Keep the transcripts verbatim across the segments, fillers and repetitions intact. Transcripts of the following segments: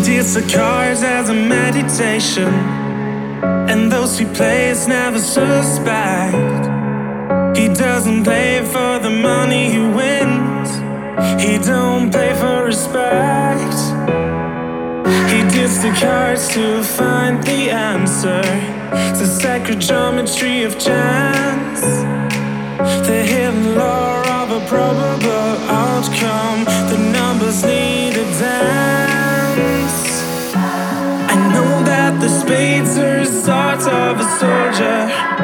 deals the cards as a meditation, and those he plays never suspect. He doesn't play for the money he wins, he don't play for respect. He deals the cards to find the answer, the sacred geometry of chance, the hidden law of a probable outcome. The numbers need a dance. I know that the spades are the swords of a soldier.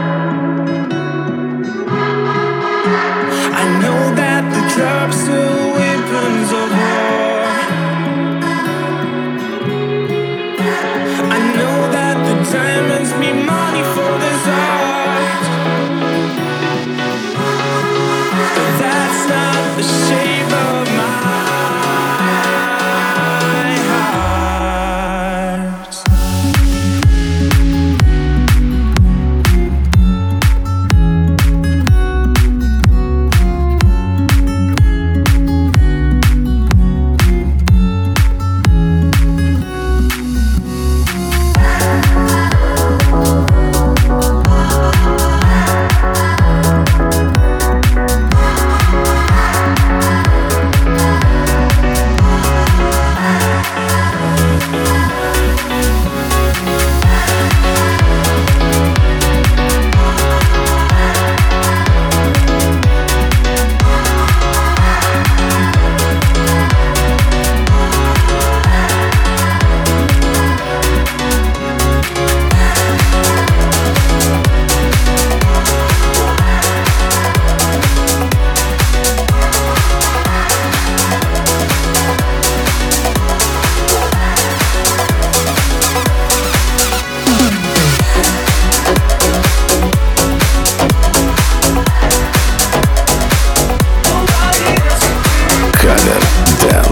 I know that the clubs are weapons of war. I know that the diamonds mean money for this art, but that's not the shape of my heart.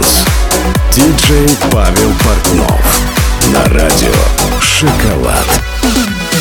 диджей Павел Портнов на радио «Шоколад».